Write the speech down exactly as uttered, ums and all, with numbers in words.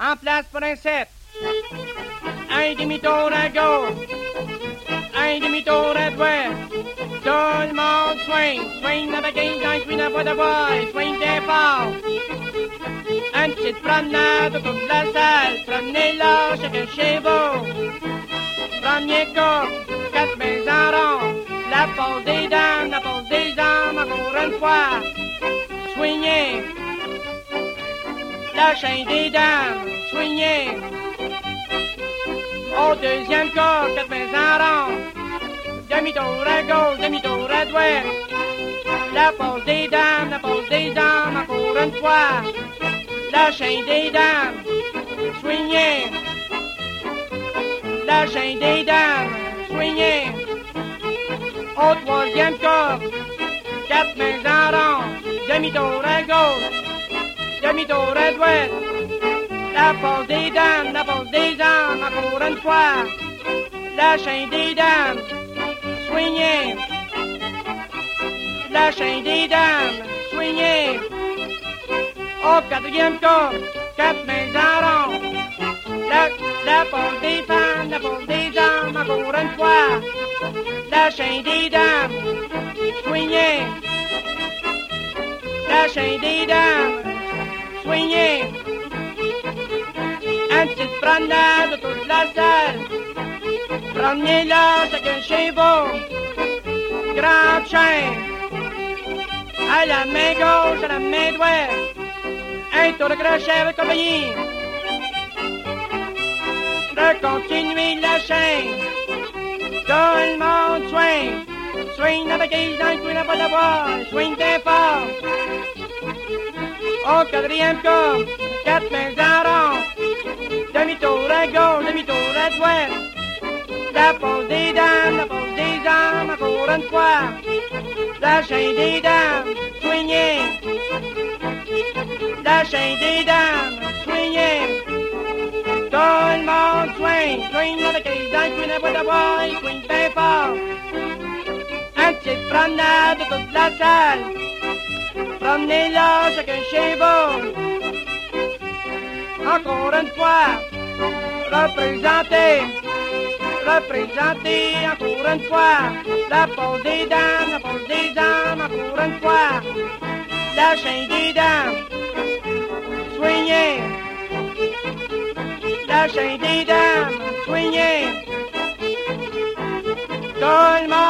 En place pour un sept. Un demi-tour à gauche. Un demi-tour à droite. Tout le monde swing. Swing la bagaille dans le cuit, la voix de bois. Swing bien fort. Une petite promenade autour de la salle. Promenez-là, chacun chez vous. Premier coup, quatre mains en rond. La pause des dames, la pause des hommes, encore une fois. Swingez. La chaîne des dames, swingez. Au deuxième coup, quatre mains en rond. Demi-tour à gauche, demi-tour à droite. La pause des dames, la pause des hommes, encore une fois. La chaîne des dames, swingez. La chaîne des dames, swingez. Au troisième coup, quatre mains en rond. Demi-tour à gauche, demi-tour à droite. La pause des dames, la pause des hommes, encore une fois. La chaîne des dames, swingez. La chaîne des dames, swingez. Au quatrième coup, quatre mains en rond. La, la pause des femmes, la pause des hommes, encore une fois. La chaîne des dames, swingez. La chaîne des dames, swingez. Un petit promenade autour de la salle. Promenez-là, chacun chez vous. Grande chaîne. À la main gauche, à la main droite. Un tour de crochet avec compagnie. Recontinuez la chaîne. Tout le monde swing. Swing la bagaille dans le cou, la boîte à bois. Swing bien fort. Au quatrième coup, quatre mains en rond. Demi-tour à gauche, demi-tour à droite. La pause des dames, la pause des hommes, encore une fois. La chaîne des dames, swingez. La chaîne des dames, swingez. Tout le monde swing, swing la bagaille dans le cou, la boîte à bois. Swing bien fort. Un petit promenade de toute la salle. Promenez-là, chacun chez vous. Encore une fois, représentez, représentez encore une fois. La pause des dames, la pause des hommes, encore une fois. La chaîne des dames, swingez. La chaîne des dames, swingez. Tout le monde